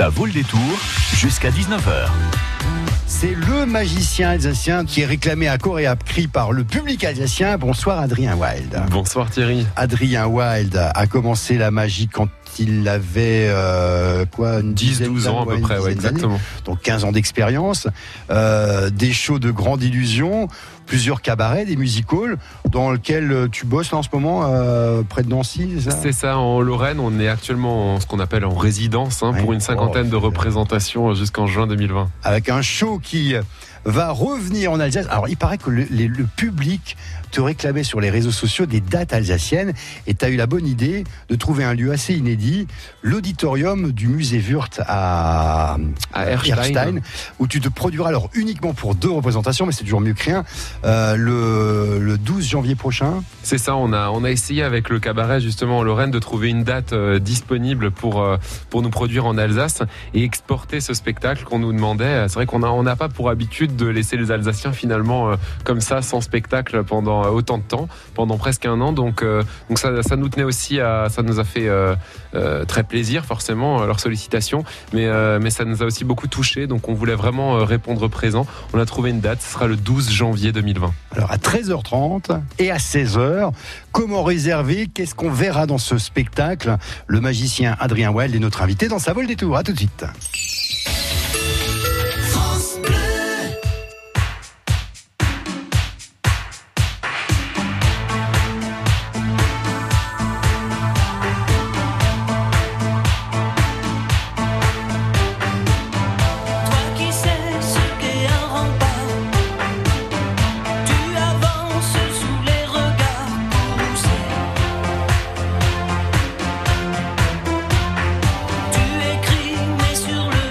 Ça vaut le détour jusqu'à 19h. C'est le magicien alsacien qui est réclamé à corps et à cri par le public alsacien. Bonsoir Adrien Wild. Bonsoir Thierry. Adrien Wild a commencé la magie quand il avait 10-12 ans à peu près, ouais, exactement. Donc 15 ans d'expérience, des shows de grande illusion, plusieurs cabarets, des music-halls dans lesquels tu bosses là en ce moment près de Nancy, c'est ça ? C'est ça, en Lorraine, on est actuellement en ce qu'on appelle en résidence pour une cinquantaine de représentations jusqu'en juin 2020. Avec un show qui va revenir en Alsace. Alors il paraît que le public te réclamait sur les réseaux sociaux des dates alsaciennes et tu as eu la bonne idée de trouver un lieu assez inédit, l'auditorium du musée Wurth à Erstein, où tu te produiras alors uniquement pour 2 représentations, mais c'est toujours mieux que rien, le 12 janvier prochain. C'est ça, on a essayé avec le cabaret justement en Lorraine de trouver une date disponible pour nous produire en Alsace et exporter ce spectacle qu'on nous demandait. C'est vrai qu'on n'a pas pour habitude de laisser les Alsaciens finalement comme ça sans spectacle pendant autant de temps, pendant presque un an, donc ça nous tenait aussi ça nous a fait très plaisir forcément leur sollicitation, mais ça nous a aussi beaucoup touché, donc on voulait vraiment répondre présent. On a trouvé une date, ce sera le 12 janvier 2020. Alors à 13h30 et à 16h, comment réserver, qu'est-ce qu'on verra dans ce spectacle? Le magicien Adrien Wild est notre invité dans Ça vaut le détour. À tout de suite. Tu écris mais sur le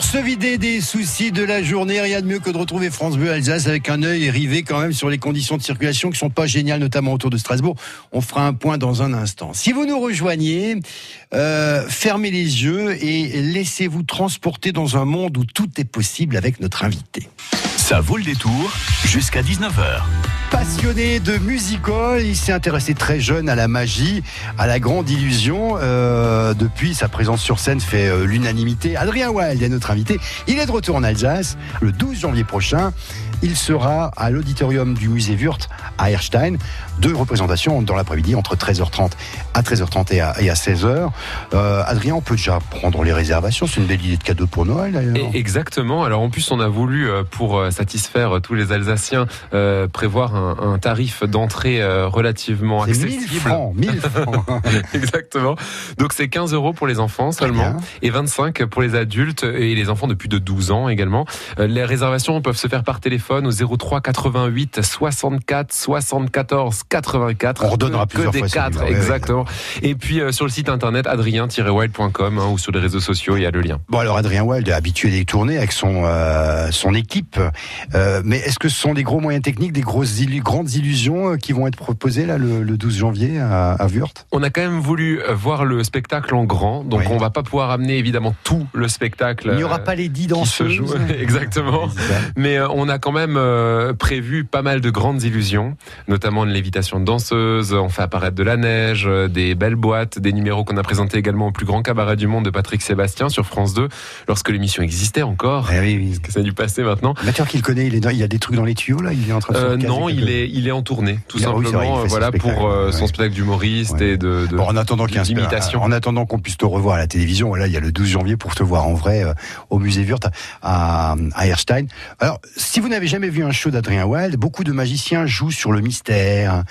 se vider des soucis de la journée, rien de mieux que de retrouver France Bleu Alsace avec un œil rivé quand même sur les conditions de circulation qui sont pas géniales, notamment autour de Strasbourg. On fera un point dans un instant. Si vous nous rejoignez, fermez les yeux et laissez-vous transporter dans un monde où tout est possible avec notre invité. Ça vaut le détour jusqu'à 19h. Passionné de musical, il s'est intéressé très jeune à la magie, à la grande illusion. Depuis, sa présence sur scène fait l'unanimité. Adrien Wild est notre invité. Il est de retour en Alsace le 12 janvier prochain. Il sera à l'auditorium du musée Wurth à Erstein. 2 représentations dans l'après-midi entre 13h30 à 13h30 et à 16h. Adrien, on peut déjà prendre les réservations. C'est une belle idée de cadeau pour Noël d'ailleurs. Exactement. Alors en plus, on a voulu, pour satisfaire tous les Alsaciens, prévoir un tarif d'entrée relativement accessible. 1000 francs. Exactement. Donc c'est 15 € pour les enfants seulement et 25 pour les adultes et les enfants de plus de 12 ans également. Les réservations peuvent se faire par téléphone au 03 88 64 74 84. On redonnera plusieurs fois. 4, exactement. Et puis sur le site internet adrien-wild.com ou sur les réseaux sociaux, il y a le lien. Bon alors Adrien Wild est habitué des tournées avec son équipe. Mais est-ce que ce sont des gros moyens techniques, des grandes illusions qui vont être proposées là le 12 janvier à Wurth? On a quand même voulu voir le spectacle en grand, donc on va pas pouvoir amener évidemment tout le spectacle. Il n'y aura pas les 10 danseuses. Exactement. Mais on a quand même prévu pas mal de grandes illusions, notamment une lévitation de danseuses, on fait apparaître de la neige, des belles boîtes, des numéros qu'on a présentés également au plus grand cabaret du monde de Patrick Sébastien sur France 2, lorsque l'émission existait encore. Oui. Parce que ça a dû passer maintenant. Mathieu qu'il connaît, il y a des trucs dans les tuyaux là, il est en train de se non, il est en tournée, tout simplement, pour son spectacle d'humoriste et de en attendant d'imitation. En attendant qu'on puisse te revoir à la télévision, là il y a le 12 janvier pour te voir en vrai au musée Wurth à Erstein. Alors, si vous n'avez jamais vu un show d'Adrien Wild, beaucoup de magiciens jouent sur le mystère,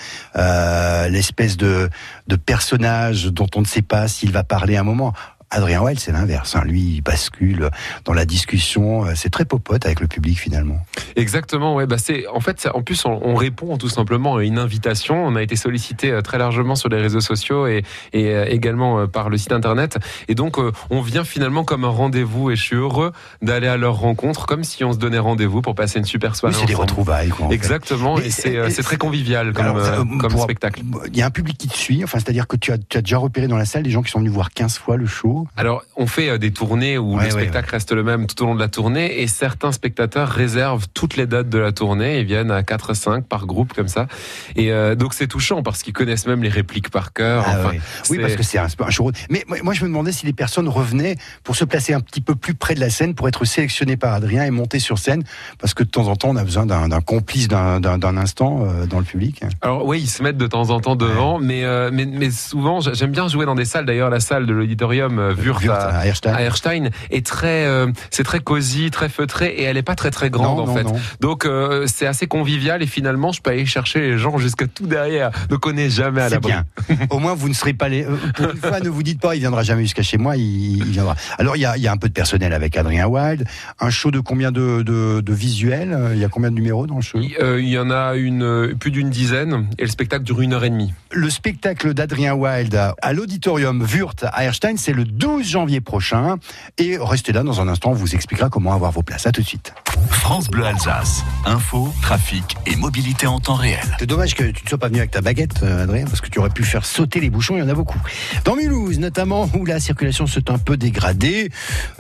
l'espèce de personnage dont on ne sait pas s'il va parler à un moment. Adrien Wild, c'est l'inverse. Lui, il bascule dans la discussion. C'est très popote avec le public, finalement. Exactement. Ouais. En plus, on répond tout simplement à une invitation. On a été sollicité très largement sur les réseaux sociaux et également par le site internet. Et donc, on vient finalement comme un rendez-vous. Et je suis heureux d'aller à leur rencontre, comme si on se donnait rendez-vous pour passer une super soirée. Oui, c'est des retrouvailles, quoi. Exactement. Et c'est très convivial comme spectacle. Il y a un public qui te suit. Enfin, c'est-à-dire que tu as déjà repéré dans la salle des gens qui sont venus voir 15 fois le show. Alors, on fait des tournées où le spectacle reste le même tout au long de la tournée et certains spectateurs réservent toutes les dates de la tournée et viennent à 4-5 par groupe comme ça. Et donc, c'est touchant parce qu'ils connaissent même les répliques par cœur. Oui, parce que c'est un show. Mais moi, je me demandais si les personnes revenaient pour se placer un petit peu plus près de la scène, pour être sélectionnées par Adrien et monter sur scène, parce que de temps en temps, on a besoin d'un complice d'un instant dans le public. Alors oui, ils se mettent de temps en temps devant, mais souvent, j'aime bien jouer dans des salles. D'ailleurs, la salle de l'auditorium Wurth à Erstein est c'est très cosy, très feutré, et elle est pas très très grande en fait. Non. Donc c'est assez convivial et finalement je peux aller chercher les gens jusqu'à tout derrière. Donc on n'est jamais à l'abri. C'est bien. Au moins vous ne serez pas pour une fois, ne vous dites pas il viendra jamais jusqu'à chez moi, il viendra. Alors il y a un peu de personnel avec Adrien Wild. Un show de combien de visuels? Il y a combien de numéros dans le show? Il y en a plus d'une dizaine et le spectacle dure 1h30. Le spectacle d'Adrien Wild à l'auditorium Wurth à Erstein, c'est le 12 janvier prochain. Et restez là, dans un instant, on vous expliquera comment avoir vos places. À tout de suite. France Bleu Alsace. Info, trafic et mobilité en temps réel. C'est dommage que tu ne sois pas venu avec ta baguette, Adrien, parce que tu aurais pu faire sauter les bouchons, il y en a beaucoup. Dans Mulhouse, notamment, où la circulation s'est un peu dégradée.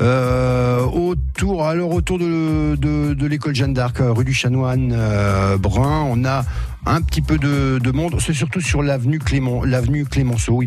Autour de l'école Jeanne d'Arc, rue du Chanoine, Brun, on a un petit peu de monde. C'est surtout sur l'avenue Clémenceau,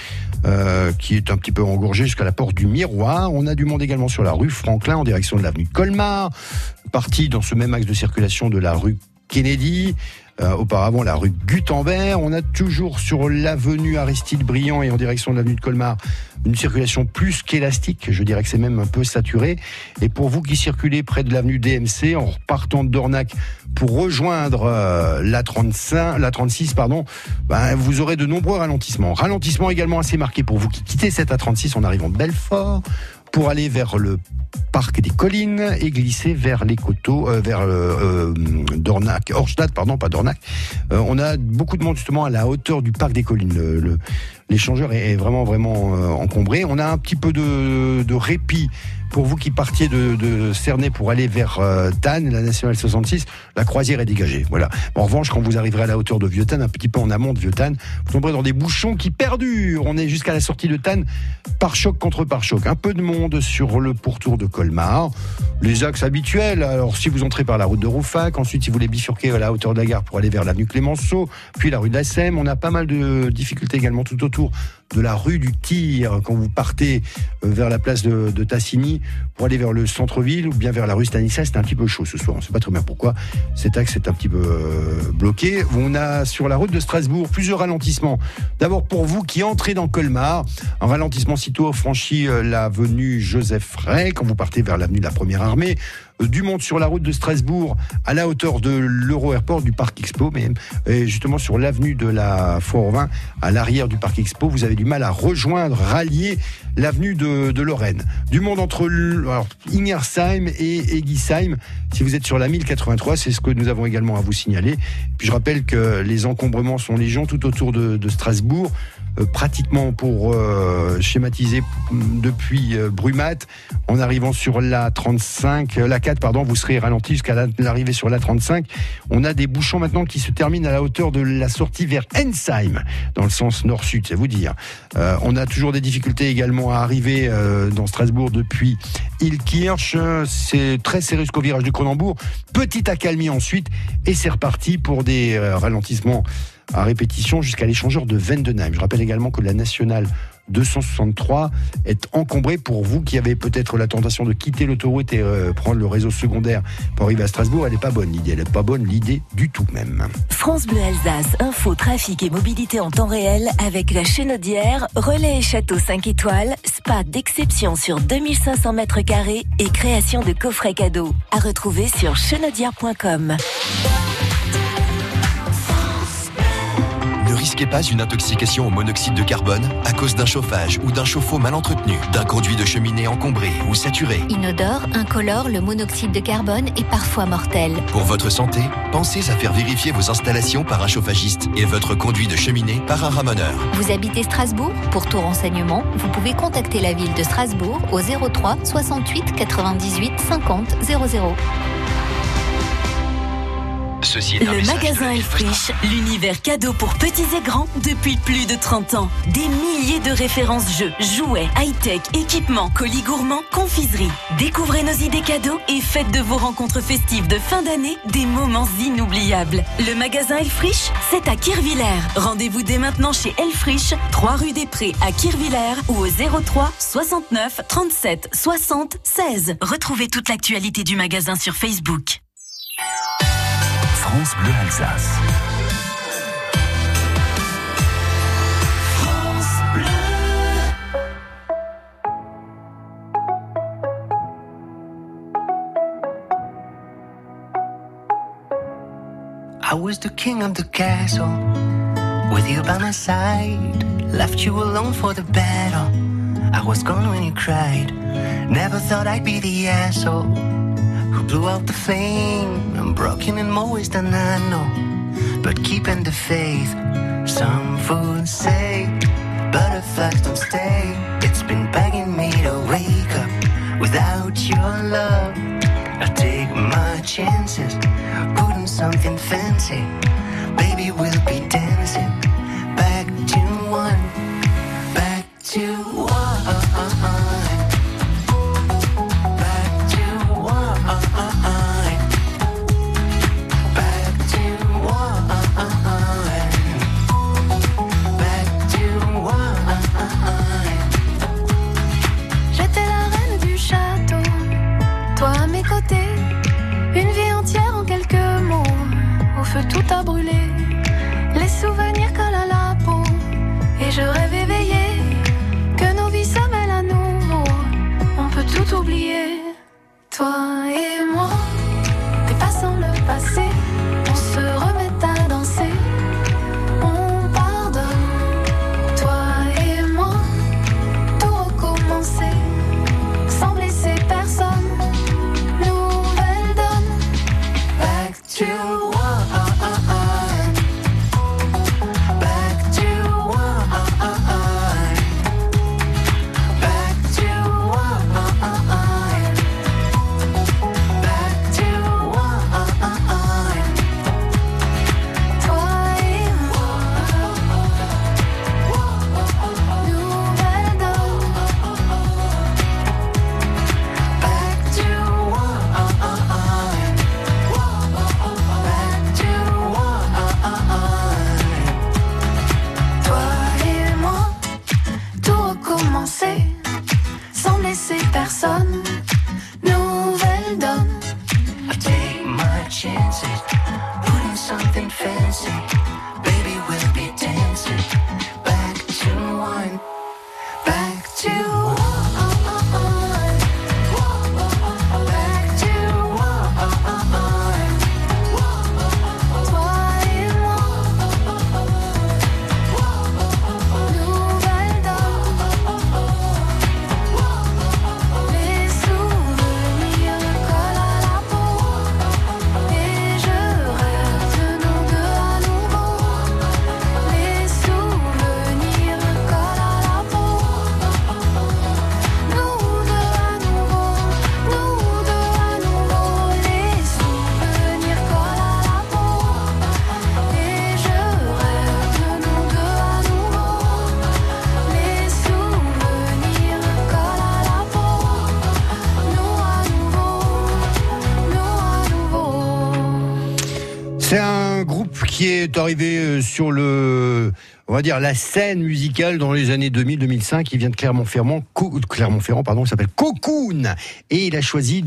qui est un petit peu engorgée jusqu'à la porte du Miroir. On a du monde également sur la rue Franklin en direction de l'avenue Colmar, partie dans ce même axe de circulation de la rue Kennedy. Auparavant la rue Gutenberg. On a toujours sur l'avenue Aristide Briand et en direction de l'avenue de Colmar une circulation plus qu'élastique, je dirais que c'est même un peu saturé. Et pour vous qui circulez près de l'avenue DMC en repartant de Dornac pour rejoindre la 36, vous aurez de nombreux ralentissements. Ralentissements également assez marqués pour vous qui quittez cette A36 en arrivant de Belfort pour aller vers le parc des Collines et glisser vers les coteaux, Dornac, Horstadt, pas Dornac. On a beaucoup de monde justement à la hauteur du parc des Collines. l'échangeur est vraiment encombré. On a un petit peu de répit pour vous qui partiez de Cernay pour aller vers Tannes, la nationale 66, la croisière est dégagée. Voilà. En revanche, quand vous arriverez à la hauteur de Vieux-Tannes, un petit peu en amont de Vieux-Tannes, vous tomberez dans des bouchons qui perdurent. On est jusqu'à la sortie de Tannes, pare-choc contre pare-choc. Un peu de monde sur le pourtour de Colmar. Les axes habituels, alors si vous entrez par la route de Rouffach, ensuite si vous voulez bifurquer à la hauteur de la gare pour aller vers l'avenue Clémenceau, puis la rue de la Sème, on a pas mal de difficultés également tout autour de la rue du Tir, quand vous partez vers la place de Tassigny pour aller vers le centre-ville ou bien vers la rue Stanislas, c'est un petit peu chaud ce soir, on ne sait pas très bien pourquoi cet axe est un petit peu bloqué. On a sur la route de Strasbourg plusieurs ralentissements. D'abord pour vous qui entrez dans Colmar, un ralentissement sitôt franchi l'avenue Joseph Ray quand vous partez vers l'avenue de la Première Armée, du monde sur la route de Strasbourg à la hauteur de l'Euro Airport du Parc Expo, mais justement sur l'avenue de la Foire aux Vins à l'arrière du Parc Expo, vous avez du mal à rallier l'avenue de Lorraine. Du monde entre Ingersheim et Egisheim, si vous êtes sur la 1083, c'est ce que nous avons également à vous signaler. Puis je rappelle que les encombrements sont légion tout autour de Strasbourg. Pratiquement pour schématiser depuis Brumat, en arrivant sur la 4, vous serez ralenti jusqu'à l'arrivée sur la 35. On a des bouchons maintenant qui se terminent à la hauteur de la sortie vers Ensheim, dans le sens nord-sud, c'est vous dire. On a toujours des difficultés également à arriver dans Strasbourg depuis Illkirch. C'est très serré jusqu'au virage de Cronenbourg. Petite accalmie ensuite, et c'est reparti pour des ralentissements à répétition jusqu'à l'échangeur de Vendenheim. Je rappelle également que la nationale 263 est encombrée pour vous qui avez peut-être la tentation de quitter l'autoroute et prendre le réseau secondaire pour arriver à Strasbourg. Elle n'est pas bonne l'idée, elle n'est pas bonne l'idée du tout même. France Bleu Alsace, info, trafic et mobilité en temps réel avec la Chénaudière, relais et château 5 étoiles, spa d'exception sur 2500 mètres carrés et création de coffrets cadeaux. À retrouver sur chénaudière.com. Ne risquez pas une intoxication au monoxyde de carbone à cause d'un chauffage ou d'un chauffe-eau mal entretenu, d'un conduit de cheminée encombré ou saturé. Inodore, incolore, le monoxyde de carbone est parfois mortel. Pour votre santé, pensez à faire vérifier vos installations par un chauffagiste et votre conduit de cheminée par un ramoneur. Vous habitez Strasbourg ? Pour tout renseignement, vous pouvez contacter la ville de Strasbourg au 03 68 98 50 00. Le magasin Elfriche, l'univers cadeau pour petits et grands depuis plus de 30 ans. Des milliers de références jeux, jouets, high-tech, équipements, colis gourmands, confiseries. Découvrez nos idées cadeaux et faites de vos rencontres festives de fin d'année des moments inoubliables. Le magasin Elfriche, c'est à Kirvillers. Rendez-vous dès maintenant chez Elfriche, 3 rue des Prés à Kirvillers ou au 03 69 37 60 16. Retrouvez toute l'actualité du magasin sur Facebook. France Bleu Alsace. France Bleu. I was the king of the castle, with you by my side. Left you alone for the battle. I was gone when you cried. Never thought I'd be the asshole who blew out the flame. I'm broken in more ways than I know, but keeping the faith. Some fools say butterflies don't stay. It's been begging me to wake up without your love. I take my chances, putting something fancy. Baby, we'll be dancing back to one, back to one. Tout a brûlé, les souvenirs collent à la peau. Et je rêve éveillé que nos vies se mêlent à nouveau. On peut tout oublier, toi et moi. Dépassons le passé, on se remet à danser. On pardonne, toi et moi. Tout recommencer, sans blesser personne. Nouvelle donne, back to one. Back to one. qui est arrivé sur on va dire la scène musicale dans les années 2000-2005. Il vient de Clermont-Ferrand, il s'appelle Cocoon, et il a choisi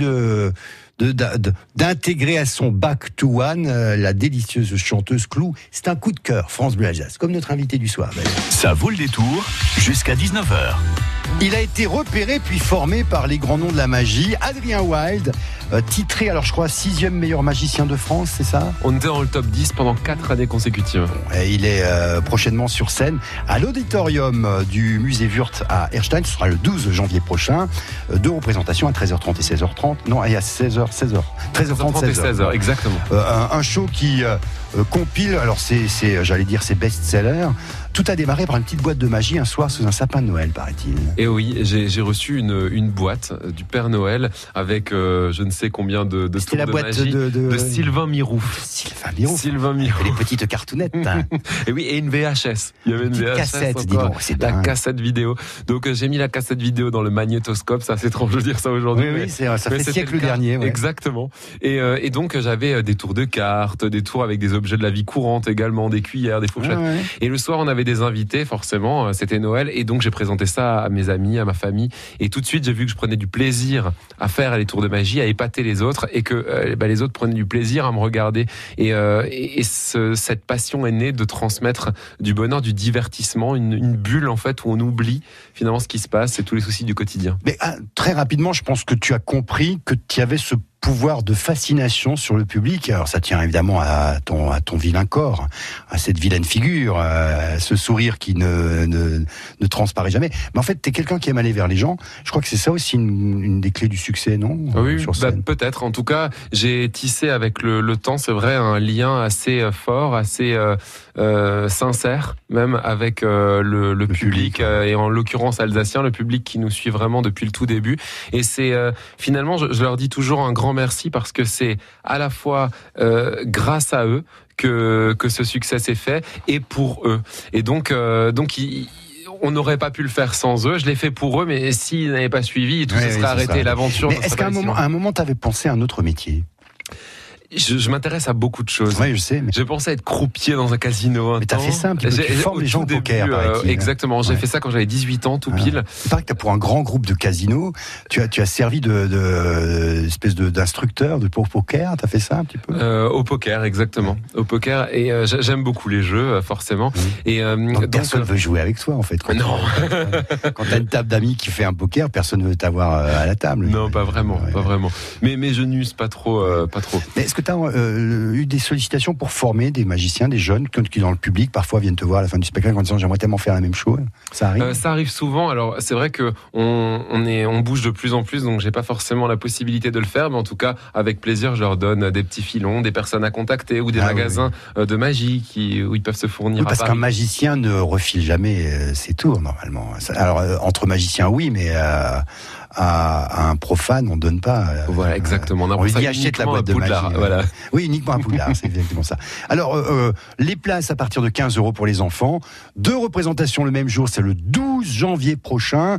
d'intégrer à son Back to One la délicieuse chanteuse Clou. C'est un coup de cœur, France Bleu Alsace, comme notre invité du soir. Ça vaut le détour jusqu'à 19h. Il a été repéré puis formé par les grands noms de la magie. Adrien Wild, titré, alors je crois, 6e meilleur magicien de France, c'est ça ? On était dans le top 10 pendant 4 années consécutives. Et il est prochainement sur scène à l'auditorium du musée Wurth à Erstein. Ce sera le 12 janvier prochain. 2 représentations à 13h30 et 16h30. Non, et à 16h. 13h30 et 16h, exactement. Un show qui compile, alors c'est best-seller. Tout a démarré par une petite boîte de magie un soir sous un sapin de Noël, paraît-il. Et oui, j'ai reçu une boîte du Père Noël avec je ne sais combien de tours la de boîte magie de Sylvain Mirou. Sylvain Mirou. Les petites cartounettes. Hein. Et oui, et une VHS. Il y avait une VHS cassette, dis donc, c'est dingue. La cassette vidéo. Donc j'ai mis la cassette vidéo dans le magnétoscope. Ça, c'est étrange de dire ça aujourd'hui. Oui, ça fait siècle dernier. Ouais. Exactement. Et donc j'avais des tours de cartes, des tours avec des objets de la vie courante également, des cuillères, des fourchettes. Ouais. Et le soir, on avait des invités, forcément. C'était Noël. Et donc j'ai présenté ça à mes amis, à ma famille. Et tout de suite, j'ai vu que je prenais du plaisir à faire les tours de magie, à épater les autres, et que les autres prenaient du plaisir à me regarder. Et cette passion est née de transmettre du bonheur, du divertissement, une bulle en fait où on oublie finalement ce qui se passe et tous les soucis du quotidien. Mais très rapidement, je pense que tu as compris que tu avais ce pouvoir de fascination sur le public. Alors ça tient évidemment à ton vilain corps, à cette vilaine figure, à ce sourire qui ne transparaît jamais. Mais en fait, t'es quelqu'un qui aime aller vers les gens. Je crois que c'est ça aussi une des clés du succès, non ? Oui, peut-être. En tout cas, j'ai tissé avec le temps, c'est vrai, un lien assez fort, assez sincère, même avec le public, et en l'occurrence alsacien, le public qui nous suit vraiment depuis le tout début. Et c'est finalement, je leur dis toujours un grand merci, parce que c'est à la fois grâce à eux que ce succès s'est fait, et pour eux. Et donc on n'aurait pas pu le faire sans eux. Je l'ai fait pour eux, mais s'ils n'avaient pas suivi, tout se serait arrêté. L'aventure. Mais est-ce qu'à un moment, tu avais pensé à un autre métier ? Je m'intéresse à beaucoup de choses. Oui, je sais. Mais... J'ai pensé être croupier dans un casino. Mais t'as fait ça un petit peu. Tu formes les gens au poker, paraît-il. Exactement. J'ai fait ça quand j'avais 18 ans, tout pile. Il paraît que t'as pour un grand groupe de casinos. Tu as servi espèce d'instructeur pour poker. T'as fait ça un petit peu. Au poker, exactement. Au poker. Et j'aime beaucoup les jeux, forcément. Et donc personne veut jouer avec toi, en fait. Non. Quand t'as une table d'amis qui fait un poker, personne ne veut t'avoir à la table. Non, pas vraiment, pas vraiment. Mais je n'use pas trop, Mais est-ce que tu as eu des sollicitations pour former des magiciens, des jeunes qui dans le public parfois viennent te voir à la fin du spectacle en disant j'aimerais tellement faire la même chose? Ça arrive? Ça arrive souvent. Alors c'est vrai que on bouge de plus en plus, donc j'ai pas forcément la possibilité de le faire, mais en tout cas avec plaisir je leur donne des petits filons, des personnes à contacter ou des magasins de magie où ils peuvent se fournir. Oui, parce qu'un magicien ne refile jamais ses tours normalement. Alors entre magiciens oui, mais à un profane, on ne donne pas. Voilà, exactement. On lui dit achète la boîte de magie. Voilà. Oui, uniquement un Poudlard, c'est exactement ça. Alors, les places à partir de 15 € pour les enfants. 2 représentations le même jour, c'est le 12 janvier prochain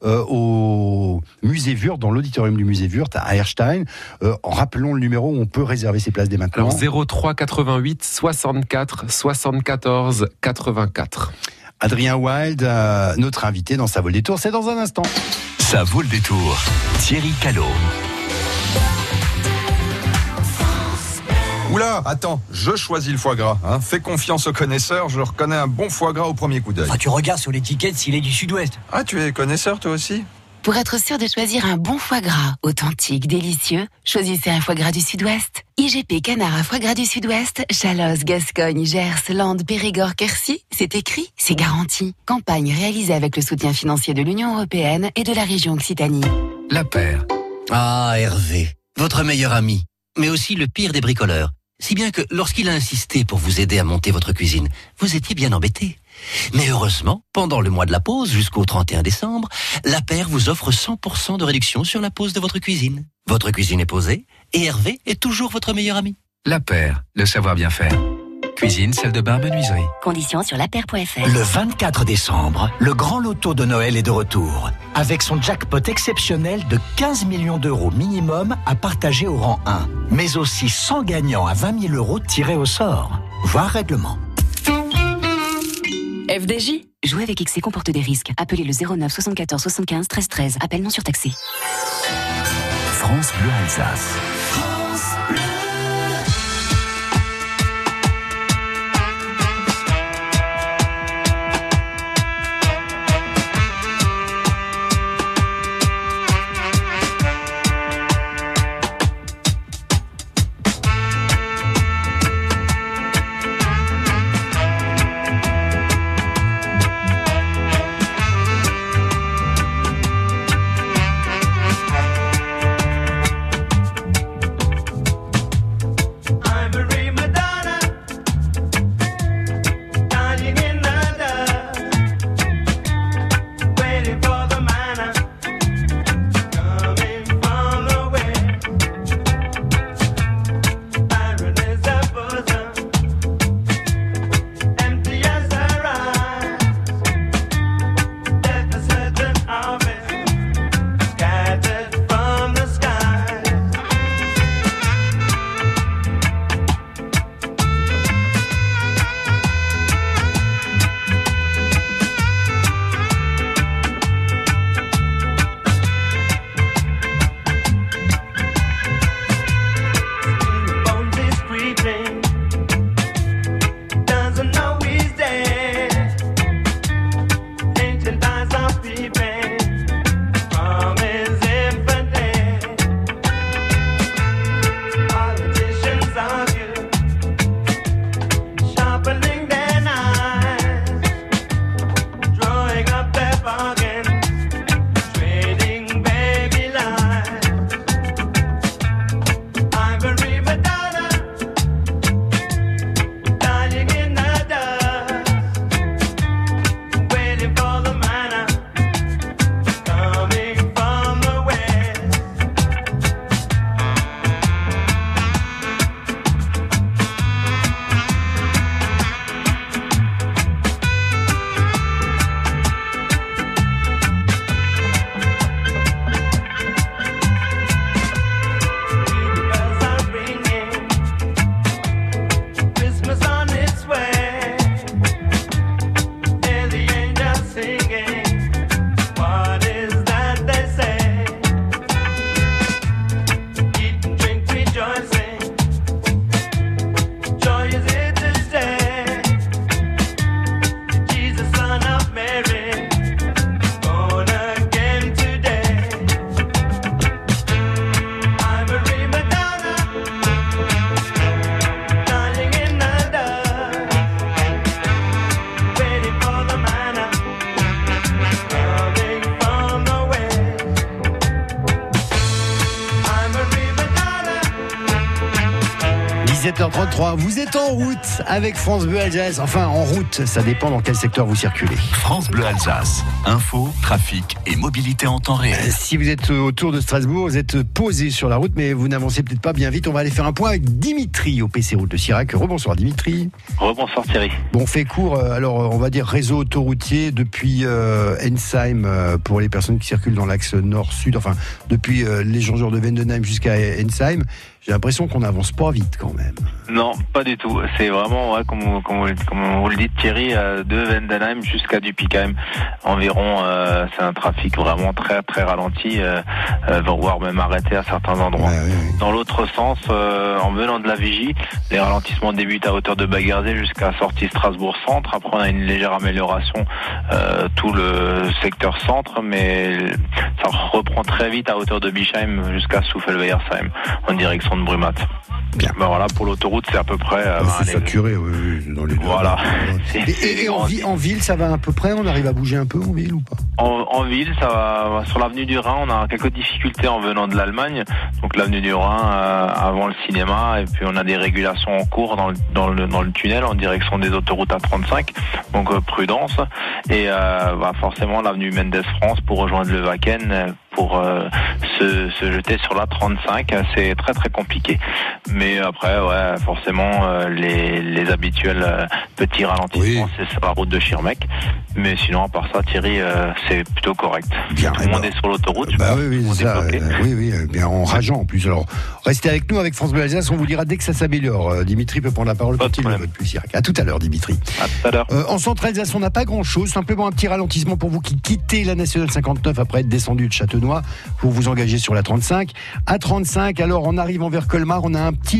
au musée Wurth, dans l'auditorium du musée Wurth à Erstein. Rappelons le numéro où on peut réserver ses places dès maintenant. Alors 03 88 64 74 84. Adrien Wild, notre invité dans Ça vaut le détour, c'est dans un instant. Ça vaut le détour. Thierry Callot. Oula, attends, je choisis le foie gras. Fais confiance aux connaisseurs, je reconnais un bon foie gras au premier coup d'œil. Tu regardes sur l'étiquette s'il est du Sud-Ouest. Ah, tu es connaisseur toi aussi ? Pour être sûr de choisir un bon foie gras, authentique, délicieux, choisissez un foie gras du Sud-Ouest. IGP Canard à foie gras du Sud-Ouest, Chalosse, Gascogne, Gers, Landes, Périgord, Quercy, c'est écrit, c'est garanti. Campagne réalisée avec le soutien financier de l'Union européenne et de la région Occitanie. La Paire. Ah, Hervé, votre meilleur ami, mais aussi le pire des bricoleurs. Si bien que lorsqu'il a insisté pour vous aider à monter votre cuisine, vous étiez bien embêté. Mais heureusement, pendant le mois de la pause jusqu'au 31 décembre, La Paire vous offre 100% de réduction sur la pose de votre cuisine. Votre cuisine est posée et Hervé est toujours votre meilleur ami. La Paire, le savoir bien faire. Cuisine, salle de bain, menuiserie. Conditions sur lapaire.fr. Le 24 décembre, le grand loto de Noël est de retour. Avec son jackpot exceptionnel de 15 millions d'euros minimum à partager au rang 1. Mais aussi 100 gagnants à 20 000 € tirés au sort. voire règlement. FDJ. Jouer avec XC comporte des risques. Appelez le 09 74 75 13 13. Appel non surtaxé. France Bleu Alsace. Vous êtes en route avec France Bleu Alsace. Enfin, en route, ça dépend dans quel secteur vous circulez. France Bleu Alsace. Info, trafic et mobilité en temps réel. Si vous êtes autour de Strasbourg, vous êtes posé sur la route, mais vous n'avancez peut-être pas bien vite. On va aller faire un point avec Dimitri au PC Route de Sirac. Rebonsoir Dimitri. Rebonsoir Thierry. Bon, on fait court. Alors, on va dire réseau autoroutier depuis Ensheim pour les personnes qui circulent dans l'axe nord-sud. Enfin, depuis l'échangeur de Vendenheim jusqu'à Ensheim. J'ai l'impression qu'on n'avance pas vite quand même. Non, pas du tout. C'est vraiment, ouais, comme vous le dites Thierry, de Vendenheim jusqu'à Dupikheim environ. C'est un trafic vraiment très très ralenti, voire même arrêté à certains endroits. Ouais. Dans l'autre sens, en venant de la Vigie, les ralentissements débutent à hauteur de Baghersee jusqu'à sortie Strasbourg-Centre. Après, on a une légère amélioration tout le secteur centre, mais ça reprend très vite à hauteur de Bischheim jusqu'à Souffelweiersheim en direction de Brumat. Bien. Ben voilà, pour l'autoroute, c'est à peu près... c'est saturé, oui, dans les deux. Voilà. Et en ville, ça va à peu près? On arrive à bouger un peu en ville ou pas? En ville, ça va. Sur l'avenue du Rhin, on a quelques difficultés en venant de l'Allemagne. Donc l'avenue du Rhin, avant le cinéma, et puis on a des régulations en cours dans le tunnel en direction des autoroutes A35. Donc prudence. Et forcément, l'avenue Mendes France pour rejoindre le Wacken, pour se jeter sur la 35. C'est très très compliqué. Mais après, ouais, forcément, les habituels petits ralentissements, c'est sur la route de Schirmeck. Mais sinon, à part ça, Thierry, c'est plutôt correct. Bien, tout le monde est sur l'autoroute. Bien en rageant en plus. Alors, restez avec nous avec France Bleu Alsace, on vous dira dès que ça s'améliore. Dimitri peut prendre la parole quand il le veut depuis Sirac. À tout à l'heure, Dimitri. À tout à l'heure. En Centre-Alsace, on n'a pas grand-chose, simplement un petit ralentissement pour vous qui quittez la Nationale 59 après être descendu de Châtenois pour vous engager sur la 35. À 35, alors en arrivant vers Colmar, on a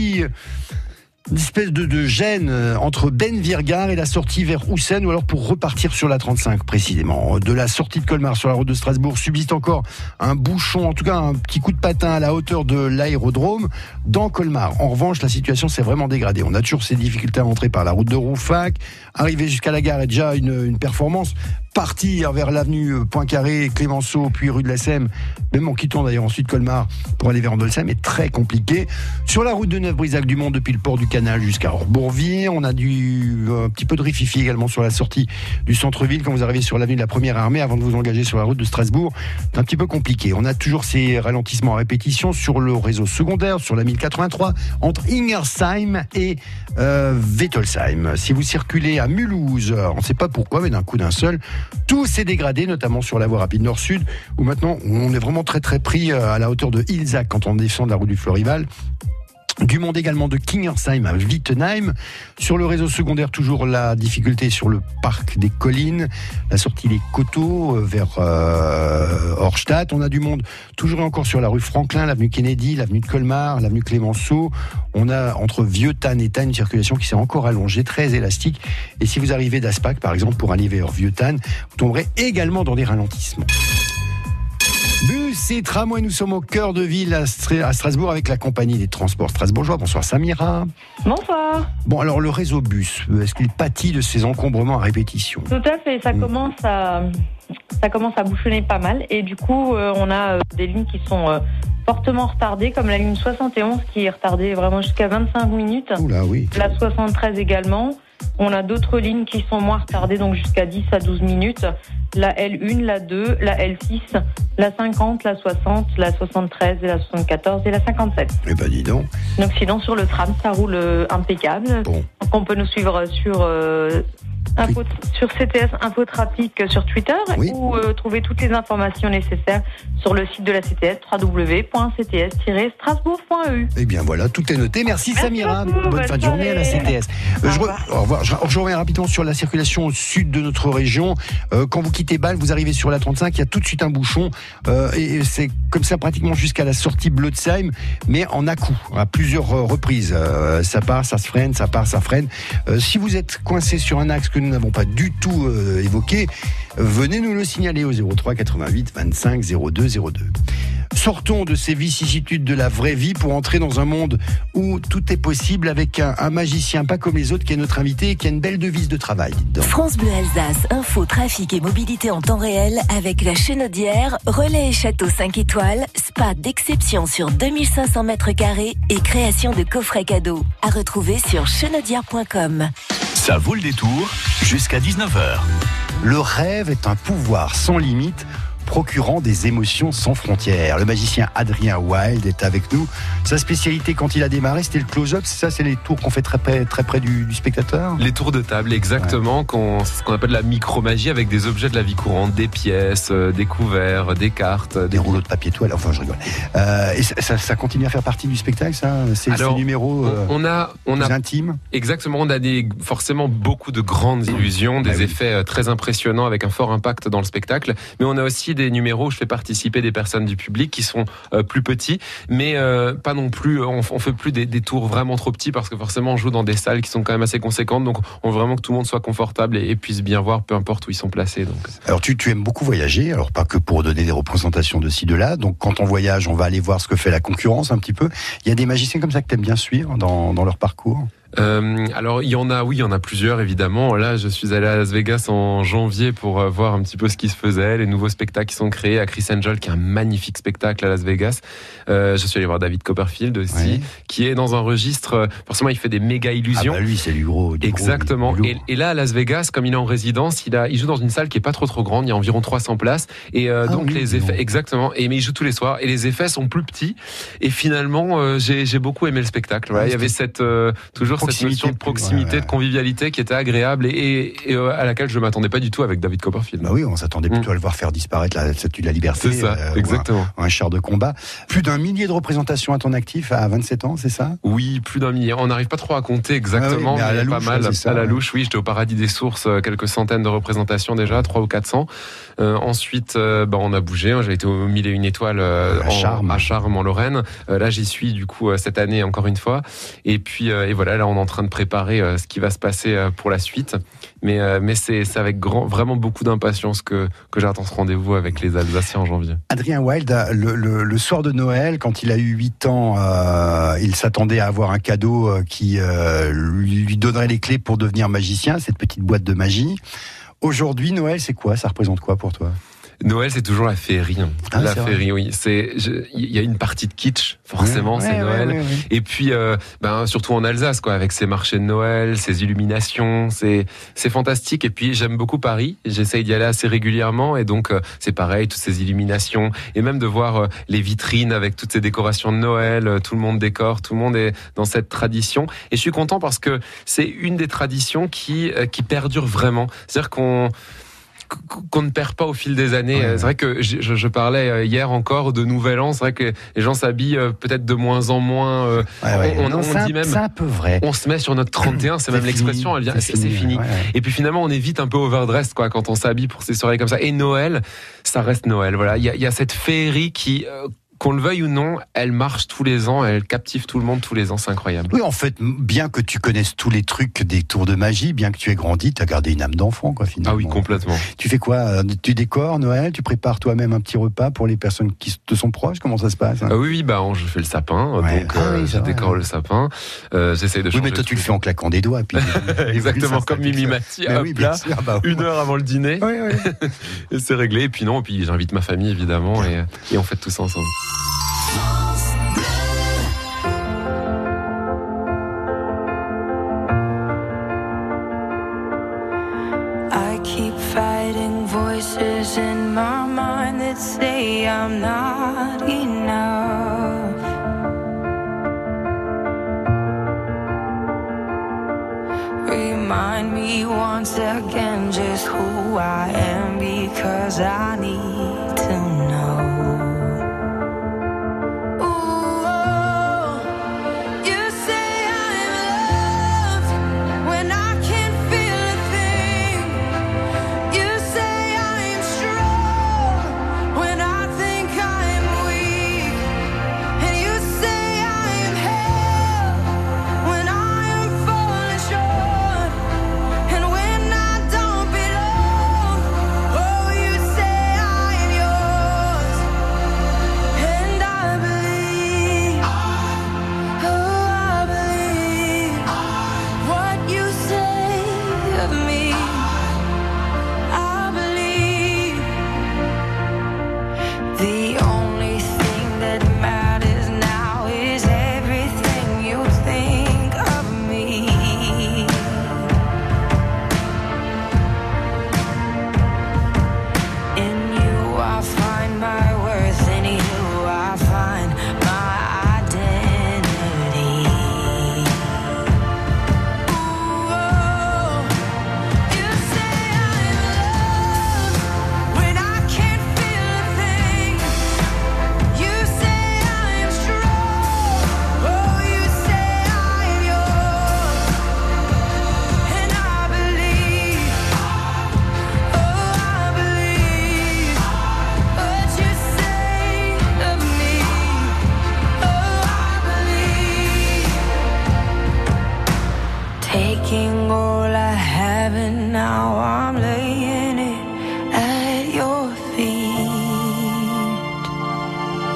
une espèce de gêne entre Ben-Virgard et la sortie vers Houssen, ou alors pour repartir sur la 35 précisément. De la sortie de Colmar sur la route de Strasbourg subsiste encore un bouchon, en tout cas un petit coup de patin à la hauteur de l'aérodrome dans Colmar. En revanche, la situation s'est vraiment dégradée. On a toujours ces difficultés à entrer par la route de Rouffach. Arriver jusqu'à la gare est déjà une performance. Partir vers l'avenue Poincaré, Clémenceau, puis rue de la Sème, même en quittant d'ailleurs ensuite Colmar pour aller vers Andolsheim, est très compliqué. Sur la route de Neuf-Brisac-du-Mont, depuis le port du Canal jusqu'à Orbourville, on a un petit peu de rififi également sur la sortie du centre-ville quand vous arrivez sur l'avenue de la Première Armée avant de vous engager sur la route de Strasbourg. C'est un petit peu compliqué. On a toujours ces ralentissements à répétition sur le réseau secondaire, sur la 1083, entre Ingersheim et Wettolsheim. Si vous circulez à Mulhouse, on ne sait pas pourquoi, mais d'un coup d'un seul, tout s'est dégradé, notamment sur la voie rapide nord-sud, où maintenant on est vraiment très très pris à la hauteur de Ilzac quand on descend de la route du Florival. Du monde également de Kingersheim à Wittenheim. Sur le réseau secondaire, toujours la difficulté sur le parc des Collines, la sortie des Coteaux vers Horstadt. On a du monde toujours et encore sur la rue Franklin, l'avenue Kennedy, l'avenue de Colmar, l'avenue Clémenceau. On a entre Vieux-Tannes et Tannes une circulation qui s'est encore allongée, très élastique. Et si vous arrivez d'Aspac, par exemple, pour aller vers Vieux-Tannes, vous tomberez également dans des ralentissements. Bus et tramway, nous sommes au cœur de ville à Strasbourg avec la compagnie des transports strasbourgeois. Bonsoir Samira. Bonsoir. Bon, alors le réseau bus, est-ce qu'il pâtit de ces encombrements à répétition ? Tout à fait, ça commence à bouchonner pas mal et du coup on a des lignes qui sont fortement retardées comme la ligne 71 qui est retardée vraiment jusqu'à 25 minutes. Oula, oui. La 73 également. On a d'autres lignes qui sont moins retardées, donc jusqu'à 10 à 12 minutes. La L1, la 2, la L6, la 50, la 60, la 73 et la 74 et la 57. Eh ben dis donc. Donc sinon sur le tram, ça roule impeccable. Bon. Donc on peut nous suivre sur CTS Infotrafic sur Twitter ou trouver toutes les informations nécessaires sur le site de la CTS, www.cts-strasbourg.eu. Eh bien voilà, tout est noté. Merci Samira. Bonne fin de journée à la CTS. Au revoir. Je reviens rapidement sur la circulation au sud de notre région. Quand vous quittez Bâle, vous arrivez sur la 35, il y a tout de suite un bouchon. Et c'est comme ça pratiquement jusqu'à la sortie Blotzheim, mais en à-coups, à plusieurs reprises. Ça part, ça se freine, ça part, ça freine. Si vous êtes coincé sur un axe que nous n'avons pas du tout évoqué, venez nous le signaler au 03 88 25 02 02. Sortons de ces vicissitudes de la vraie vie pour entrer dans un monde où tout est possible avec un magicien pas comme les autres qui est notre invité et qui a une belle devise de travail. France Bleu Alsace, info, trafic et mobilité en temps réel avec la Chenaudière, relais et château 5 étoiles, spa d'exception sur 2500 mètres carrés et création de coffrets cadeaux. À retrouver sur chenaudière.com. Ça vaut le détour jusqu'à 19h. Le rêve est un pouvoir sans limite, procurant des émotions sans frontières. Le magicien Adrien Wild est avec nous. Sa spécialité quand il a démarré, c'était le close-up, c'est ça, c'est les tours qu'on fait très près du spectateur ? Les tours de table, exactement, c'est ce qu'on appelle la micromagie avec des objets de la vie courante, des pièces, des couverts, des cartes. Des rouleaux de papier toile, enfin je rigole. Et ça continue à faire partie du spectacle, ça ? Ces numéros on a intimes ? Exactement, on a forcément beaucoup de grandes illusions, des effets très impressionnants avec un fort impact dans le spectacle, mais on a aussi des numéros où je fais participer des personnes du public qui sont plus petits, mais pas non plus, on fait plus des tours vraiment trop petits parce que forcément on joue dans des salles qui sont quand même assez conséquentes, donc on veut vraiment que tout le monde soit confortable et puisse bien voir peu importe où ils sont placés. Donc. Alors tu aimes beaucoup voyager, alors pas que pour donner des représentations de ci, de là, donc quand on voyage on va aller voir ce que fait la concurrence un petit peu. Il y a des magiciens comme ça que tu aimes bien suivre dans leur parcours ? Alors il y en a plusieurs évidemment. Là, je suis allé à Las Vegas en janvier pour voir un petit peu ce qui se faisait, les nouveaux spectacles qui sont créés à Chris Angel, qui est un magnifique spectacle à Las Vegas. Je suis allé voir David Copperfield aussi, qui est dans un registre. Forcément, il fait des méga illusions. Ah bah lui, c'est du gros. Exactement. Du lourd. Et là, à Las Vegas, comme il est en résidence, il joue dans une salle qui est pas trop grande. Il y a environ 300 places. Et donc les effets, exactement. Mais il joue tous les soirs. Et les effets sont plus petits. Et finalement, j'ai beaucoup aimé le spectacle. Voilà. Il y avait toujours cette notion de proximité, de convivialité qui était agréable et à laquelle je m'attendais pas du tout avec David Copperfield. Bah oui, on s'attendait plutôt à le voir faire disparaître la Statue de la Liberté. C'est ça, exactement. Un char de combat. Plus d'1 millier de représentations à ton actif à 27 ans, c'est ça ? Oui, plus d'1 millier. On n'arrive pas trop à compter exactement, mais à la louche, pas mal. ça, à la louche, oui, j'étais au Paradis des Sources, quelques centaines de représentations déjà, 300 ou 400. Ensuite, on a bougé. J'ai été au 1001 étoiles à Charmes en Lorraine. Là, j'y suis du coup cette année encore une fois. Et puis voilà, là, on est en train de préparer ce qui va se passer pour la suite. Mais c'est avec vraiment beaucoup d'impatience que j'attends ce rendez-vous avec les Alsaciens en janvier. Adrien Wild, le soir de Noël, quand il a eu 8 ans, il s'attendait à avoir un cadeau qui lui donnerait les clés pour devenir magicien, cette petite boîte de magie. Aujourd'hui, Noël, c'est quoi ? Ça représente quoi pour toi ? Noël, c'est toujours la féerie. La féerie, oui. Il y a une partie de kitsch, forcément, c'est Noël. Ouais. Et puis, surtout en Alsace, quoi, avec ses marchés de Noël, ses illuminations, c'est fantastique. Et puis, j'aime beaucoup Paris. J'essaye d'y aller assez régulièrement. Et donc, c'est pareil, toutes ces illuminations. Et même de voir les vitrines avec toutes ces décorations de Noël. Tout le monde décore, tout le monde est dans cette tradition. Et je suis content parce que c'est une des traditions qui perdure vraiment. C'est-à-dire qu'on ne perd pas au fil des années. C'est vrai que je parlais hier encore de Nouvel An. C'est vrai que les gens s'habillent peut-être de moins en moins. On dit même. C'est un peu vrai. On se met sur notre 31. C'est même l'expression. C'est fini. Et puis finalement, on est vite un peu overdressed quand on s'habille pour ces soirées comme ça. Et Noël, ça reste Noël. Voilà. Il y a cette féerie qui qu'on le veuille ou non, elle marche tous les ans, elle captive tout le monde tous les ans, c'est incroyable. Oui, en fait, bien que tu connaisses tous les trucs des tours de magie, bien que tu aies grandi, tu as gardé une âme d'enfant, finalement. Ah oui, complètement. Tu fais quoi ? Tu décores Noël ? Tu prépares toi-même un petit repas pour les personnes qui te sont proches ? Comment ça se passe ? Oui, je fais le sapin, donc je décore le sapin. J'essaie de changer. Oui, mais toi, tu le fais en claquant des doigts. Puis exactement, comme Mimi Mati, une heure avant le dîner. Oui. Et c'est réglé. Et puis j'invite ma famille, évidemment, et on fête tout ça ensemble. I keep fighting voices in my mind that say I'm not enough. Remind me once again just who I am, because I need to know.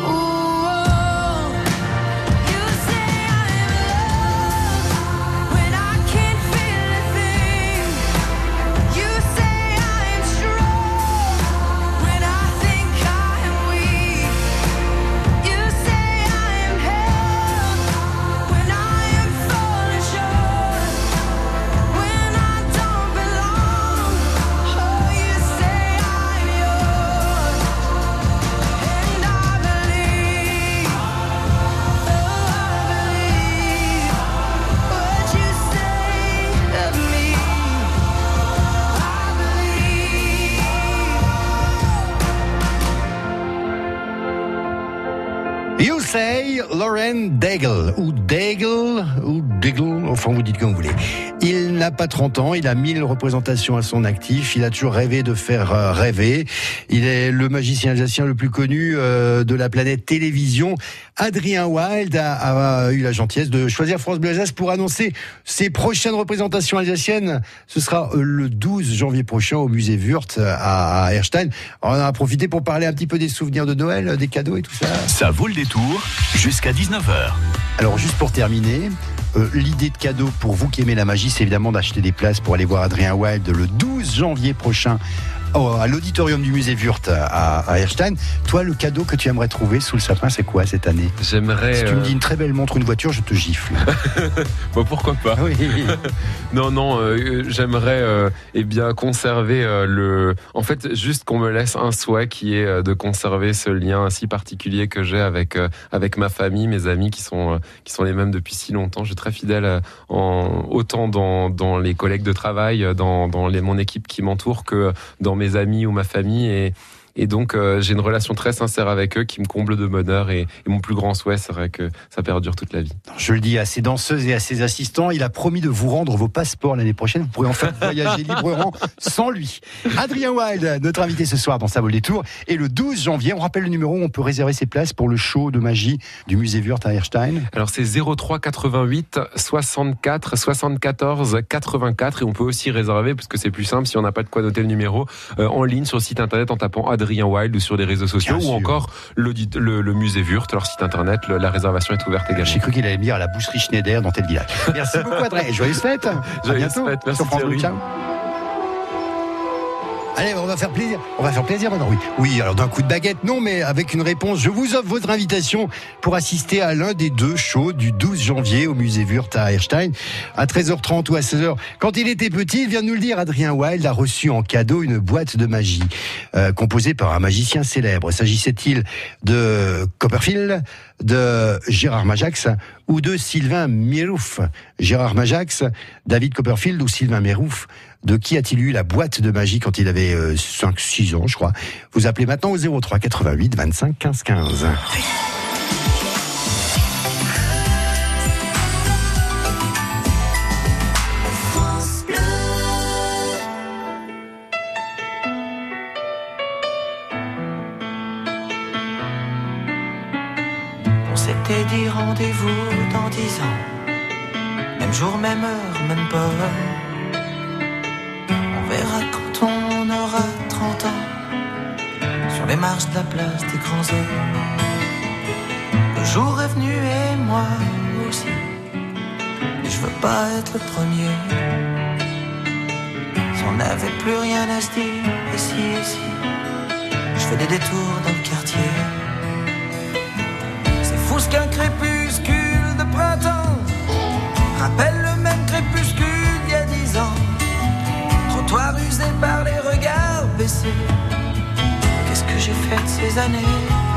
When Lauren Daigle, ou Daigle, enfin vous dites comme vous voulez. Il n'a pas 30 ans, il a 1000 représentations à son actif, il a toujours rêvé de faire rêver. Il est le magicien alsacien le plus connu de la planète télévision. Adrien Wild a eu la gentillesse de choisir France Bleu Alsace pour annoncer ses prochaines représentations alsaciennes. Ce sera le 12 janvier prochain au musée Wurth à Erstein. On en a profité pour parler un petit peu des souvenirs de Noël, des cadeaux et tout ça. Ça vaut le détour jusqu'à 19h. Alors juste pour terminer, l'idée de cadeau pour vous qui aimez la magie, c'est évidemment d'acheter des places pour aller voir Adrien Wild le 12 janvier prochain à l'auditorium du musée Wurth à Erstein. Toi, le cadeau que tu aimerais trouver sous le sapin, c'est quoi cette année ? J'aimerais... Si tu me dis une très belle montre, une voiture, je te gifle. Bon, pourquoi pas. Oui. Non, j'aimerais bien conserver en fait, juste qu'on me laisse un souhait qui est de conserver ce lien si particulier que j'ai avec ma famille, mes amis qui sont les mêmes depuis si longtemps. Je suis très fidèle autant dans les collègues de travail, dans mon équipe qui m'entoure que dans mes amis ou ma famille et donc j'ai une relation très sincère avec eux qui me comble de bonheur et mon plus grand souhait serait que ça perdure toute la vie. Je le dis à ses danseuses et à ses assistants, il a promis de vous rendre vos passeports l'année prochaine. Vous pourrez enfin voyager librement sans lui. Adrien Wild, notre invité ce soir dans Ça vaut le détour. Et le 12 janvier, on rappelle le numéro où on peut réserver ses places pour le show de magie du musée Wurth à Erstein. Alors c'est 03 88 64 74 84 et on peut aussi réserver parce que c'est plus simple si on n'a pas de quoi noter le numéro en ligne sur le site internet en tapant Adrien Wild ou sur les réseaux sociaux ou encore le musée Wurth, leur site internet, la réservation est ouverte également. J'ai cru qu'il allait me dire à la boucherie Schneider dans tel village. Merci beaucoup Adrien, joyeuses fêtes. Joyeuses fêtes, merci Thierry. Ciao. Allez, on va faire plaisir maintenant. Oui, alors d'un coup de baguette, non, mais avec une réponse. Je vous offre votre invitation pour assister à l'un des deux shows du 12 janvier au musée Wurth à Erstein, à 13h30 ou à 16h. Quand il était petit, il vient de nous le dire, Adrien Wild a reçu en cadeau une boîte de magie, composée par un magicien célèbre. S'agissait-il de Copperfield, de Gérard Majax ou de Sylvain Mérouf? Gérard Majax, David Copperfield ou Sylvain Mérouf? De qui a-t-il eu la boîte de magie quand il avait 5-6 ans, je crois? Vous appelez maintenant au 03 88 25 15 15. On s'était dit rendez-vous dans 10 ans. Même jour, même heure, même pomme. On verra quand on aura 30 ans, sur les marches de la place des grands hommes. Le jour est venu et moi aussi, et je veux pas être le premier. Si on n'avait plus rien à se dire, et si, je fais des détours dans le quartier. C'est fou ce qu'un crépuscule de printemps rappelle le même crépuscule d'il y a 10 ans. Trottoir usé par les regards baissés. Qu'est-ce que j'ai fait de ces années?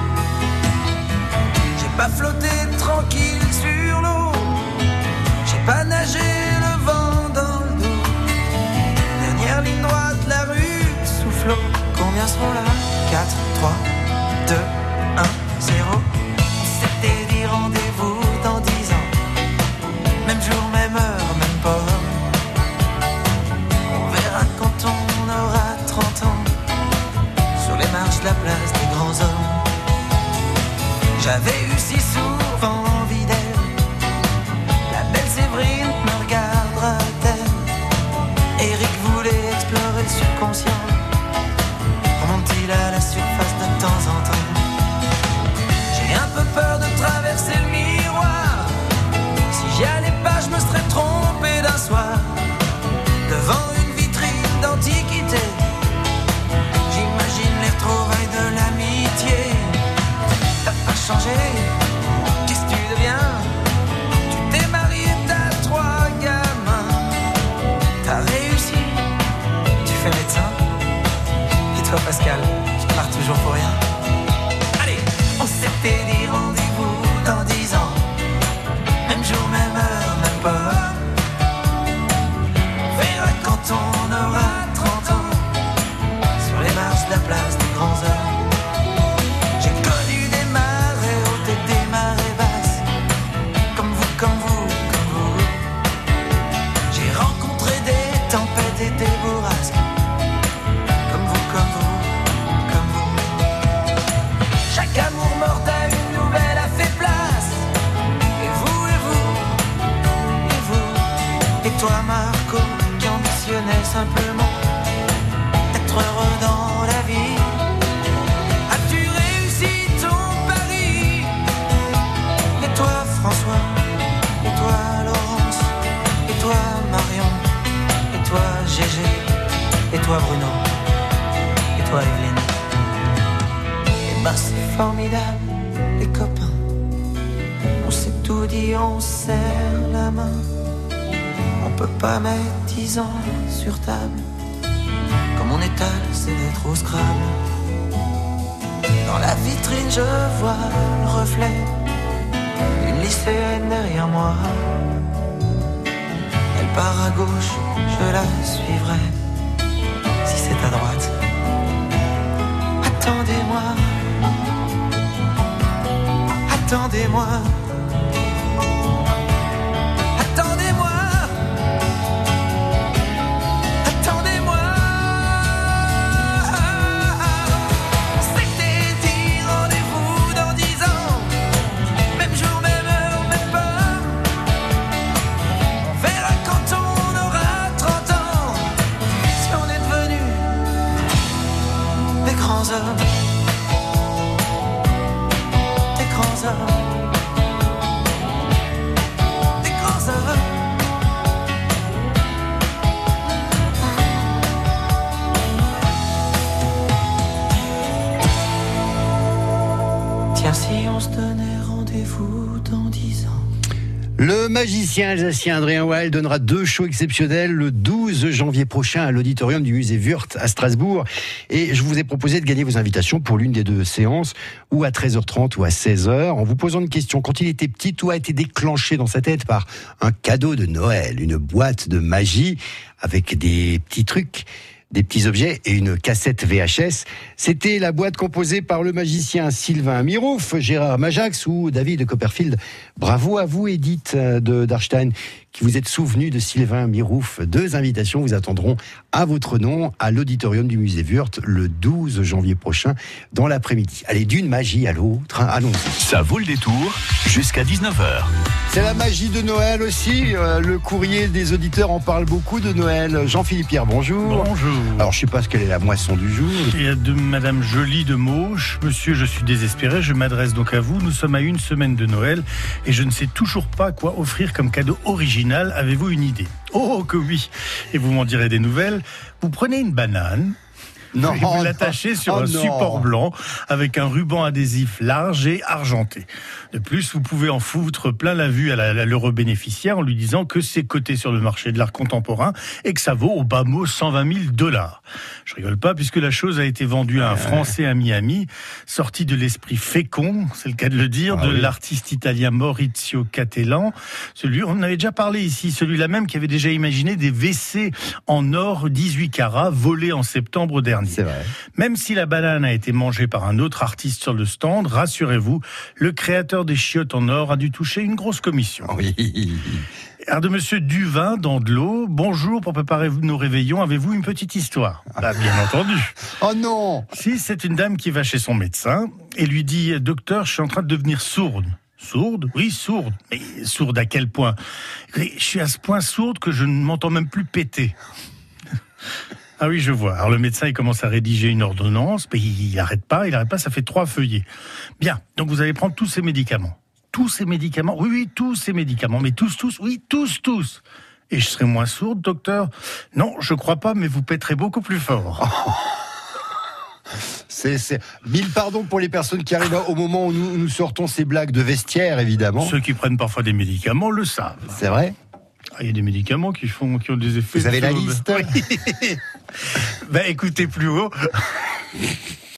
J'ai pas flotté tranquille sur l'eau. J'ai pas nagé le vent dans le dos. Dernière ligne droite, la rue soufflot. Combien seront là? 4, 3, 2, 1, 0. On s'était dit rendez-vous dans 10 ans. Même jour, même heure, même pomme. Quand on aura 30 ans, sur les marches de la place des grands hommes. J'avais eu si souvent envie d'elle. La belle Séverine me regardera-t-elle? Eric voulait explorer le subconscient. Remonte-t-il à la surface de temps en temps? toi Marco, qui ambitionnais simplement d'être heureux dans la vie, as-tu réussi ton pari? Et toi François, et toi Laurence, et toi Marion, et toi Gégé, et toi Bruno, et toi Evelyne. Et ben c'est formidable les copains, on s'est tout dit, on serre la main. On peut pas mettre 10 ans sur table, comme on étale ses lettres au Scrabble. Dans la vitrine je vois le reflet d'une lycéenne derrière moi. Elle part à gauche, je la suivrai. Si c'est à droite, attendez-moi. Attendez-moi. Attendez-moi. Attendez-moi. C'était dit, rendez-vous dans 10 ans. Même jour, même heure, même pas. On verra quand on aura 30 ans, si on est devenus des grands hommes. Des grands hommes. Des grands hommes. Tiens, si on se donnait rendez-vous dans 10 ans. Le magicien alsacien Adrien Weil donnera 2 shows exceptionnels le 12 janvier prochain à l'auditorium du musée Wörth à Strasbourg. Et je vous ai proposé de gagner vos invitations pour l'une des 2 séances, ou à 13h30 ou à 16h, en vous posant une question. Quand il était petit, tout a été déclenché dans sa tête par un cadeau de Noël, une boîte de magie avec des petits trucs, des petits objets et une cassette VHS. C'était la boîte composée par le magicien Sylvain Mirouf, Gérard Majax ou David Copperfield. Bravo à vous, Edith de Darstein, qui vous êtes souvenu de Sylvain Mirouf. 2 invitations vous attendront à votre nom à l'auditorium du musée Wörth le 12 janvier prochain dans l'après-midi. Allez, d'une magie à l'autre, allons-y. Ça vaut le détour jusqu'à 19h. C'est la magie de Noël aussi. Le courrier des auditeurs en parle beaucoup de Noël. Jean-Philippe Pierre, bonjour. Bonjour. Alors, je ne sais pas quelle est la moisson du jour. Il y a de Madame Jolie de Mauche. Monsieur, je suis désespéré. Je m'adresse donc à vous. Nous sommes à 1 semaine de Noël et je ne sais toujours pas quoi offrir comme cadeau original. Avez-vous une idée? Oh, que oui. Et vous m'en direz des nouvelles. Vous prenez une banane. Non, et vous l'attachez sur un support blanc avec un ruban adhésif large et argenté. De plus, vous pouvez en foutre plein la vue à l'heureux bénéficiaire en lui disant que c'est coté sur le marché de l'art contemporain et que ça vaut au bas mot $120 000. Je rigole pas puisque la chose a été vendue à un Français à Miami, sorti de l'esprit fécond, c'est le cas de le dire, de l'artiste italien Maurizio Cattelan. Celui, on en avait déjà parlé ici, celui-là même qui avait déjà imaginé des WC en or 18 carats volés en septembre dernier. C'est vrai. Même si la banane a été mangée par un autre artiste sur le stand, rassurez-vous, le créateur des chiottes en or a dû toucher une grosse commission. Oui. Alors de Monsieur Duvin, dans de l'eau, bonjour, pour préparer nos réveillons, avez-vous une petite histoire? Bah, bien entendu. Oh non! Si, c'est une dame qui va chez son médecin et lui dit « Docteur, je suis en train de devenir sourde ». Sourde? Oui, sourde. Mais sourde à quel point? Écoutez, je suis à ce point sourde que je ne m'entends même plus péter. Ah oui, je vois. Alors le médecin, il commence à rédiger une ordonnance, mais il n'arrête pas, ça fait 3 feuillets. Bien, donc vous allez prendre tous ces médicaments. Tous ces médicaments? Oui, tous ces médicaments. Mais tous? Oui, tous. Et je serai moins sourde, docteur? Non, je crois pas, mais vous pèterez beaucoup plus fort. C'est 1000 pardons pour les personnes qui arrivent au moment où nous sortons ces blagues de vestiaire, évidemment. Ceux qui prennent parfois des médicaments le savent. C'est vrai? Il y a des médicaments qui ont des effets... Vous avez la liste? Oui. Ben, écoutez plus haut.